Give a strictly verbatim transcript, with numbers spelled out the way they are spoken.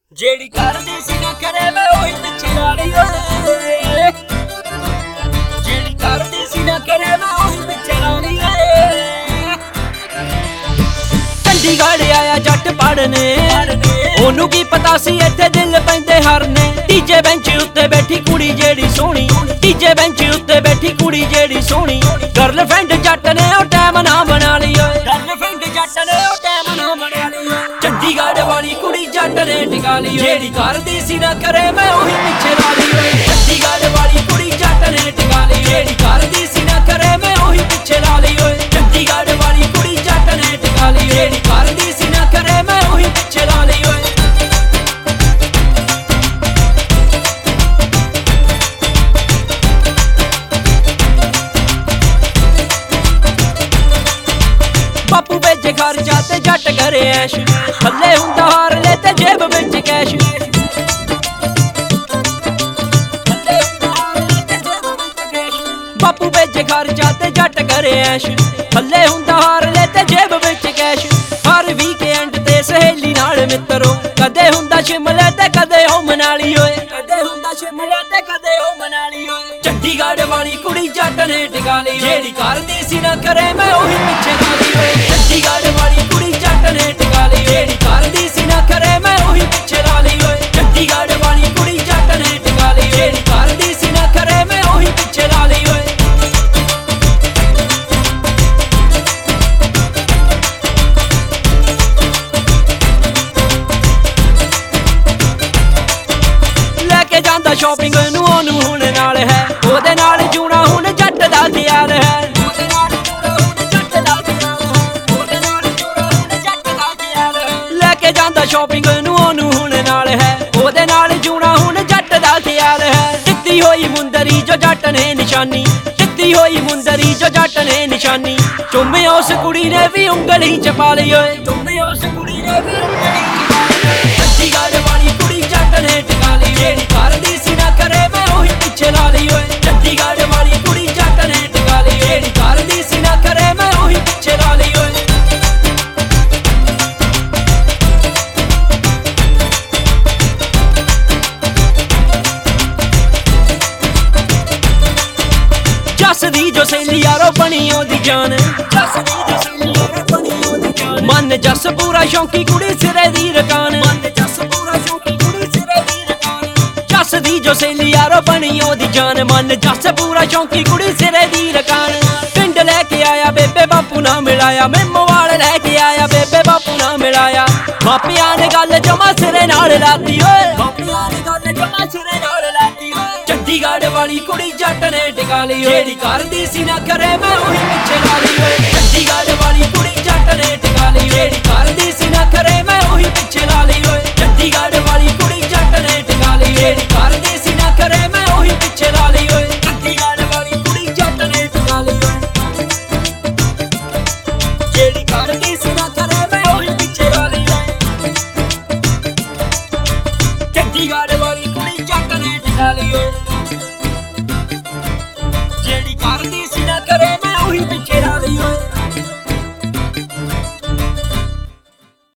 जेड़ी करदी सी ना करे मैं ओही पिछे लाड़ी ओए जेड़ी करदी सी ना करे मैं ओही पिछे लाड़ी ओए चंडीगढ़ आया जट पढ़ने ओनू की पता सी इत्थे दिल पैंदे हरने तीजे बेंच उत्ते बैठी कुड़ी जेड़ी सोहनी तीजे बेंच उत्ते बैठी कुड़ी जेड़ी सोहनी गर्लफ्रेंड जट ने ओ टाइम ना बना ली ओए गर्लफ्रेंड जट ने ओ टाइम ना बना ली चंडीगढ़ वाली कुड़ी जट ने टिका ली जेड़ी करदी सी ना करे मैं ओही पिछे ला ली ओए चंडीगढ़ वाली कुड़ी जट ने टिका ली जेड़ी करदी सी ना करे मैं ओही पिछे ला ली ओए चंडीगढ़ वाली कुड़ी जट ने टिका ली जेड़ी करदी सी ना करे मैं ओही पिछे ला ली ओए बापू भेजे खर्चा ते जट करे ऐश थल्ले हुंदा हार ले ते जेब विच कैश बापू भेजे खर्चा ते जट करे ऐश थल्ले हुंदा हार ले ते जेब विच कैश हर वीकेंड ते सहेली नाल मित्रो कदे हुंदा शिमले ते कदे हो मनाली ओए कदे हुंदा शिमले ते कदे हो मनाली ओए चंडीगढ़ वाली कुड़ी जट ने टिका ली जेड़ी करदी सी ना करे मैं ओही पिछे ला ली ओए चंडीगढ़ वाली कुड़ी जट ने टिका ली जेड़ी करदी सी ना करे मैं ओही पिछे ला ली ओए चंडीगढ़ वाली कुड़ी जट ने टिका ली जेड़ी करदी सी ना करे मैं ओही पिछे ला ली ओए लेके जांदा शॉपिंग नू ओनू हुण नाल है ओदे नाल जूना हुण जट दा ख्याल है ओदे नाल जूना हुण जट दा ख्याल है ओदे नाल जूना हुण जट दा ख्याल है लेके जांदा शॉपिंग नू ओनू हुण नाल है ओदे नाल जूना हुण जट दा ख्याल है दित्ती होई मुंदरी जो जट ने निशानी दित्ती होई मुंदरी जो जट ने निशानी चुम्मे उस कुड़ी ने भी उंगली च पा ली ओए चुम्मे उस कुड़ी ने भी उंगली च पा ली ओए चंडीगढ़ वाली कुड़ी जट ने टिका ली जेड़ी करदी सी ना करे मैं ओही पिछे ला ली ओए चंडीगढ़ वाली कुड़ी जट ने टिका ली जेड़ी करदी सी ना करे मैं ओही पिछे ला ली ओए जस दी जो सहेली यारो बनी ओदी जान जस दी जो सहेली यारो बनी ओदी जान मन जस पूरा शौकी कुड़ी सिरे दी रकान मन जस पूरा शौकी कुड़ी सिरे दी रकान जस दी जो सहेली यारो बनी ओदी जान मन जस पूरा शौकी कुड़ी सिरे दी रकान पिंड लेके आया बेबे बापू ना मिलाया मेमो वाल लेके आया बेबे बापू ना मिलाया मापियां ने गल जमा सिरे नाल लाती ओए मापियां ने गल जमा सिरे नाल लाती ओए चंडीगढ़ वाली कुड़ी जट ने टिका ली जेड़ी करदी सी ना करे मैं ओही पिछे ला ली ओए चंडीगढ़ वाली कुड़ी जट ने टिका ली जेड़ी करदी सी ना करे मैं ओही पिछे ला ली ओए चंडीगढ़ वाली कुड़ी जट ने टिका ली जेड़ी करदी सी ना करे मैं ओही पिछे ला ली ओए चंडीगढ़ वाली कुड़ी जट ने टिका ली ओए जेड़ी करदी सी ना करे मैं ओही पिछे ला ली ओए चंडीगढ़ वाली कुड़ी जट ने टिका ली ओए जेड़ी करदी सी ना करे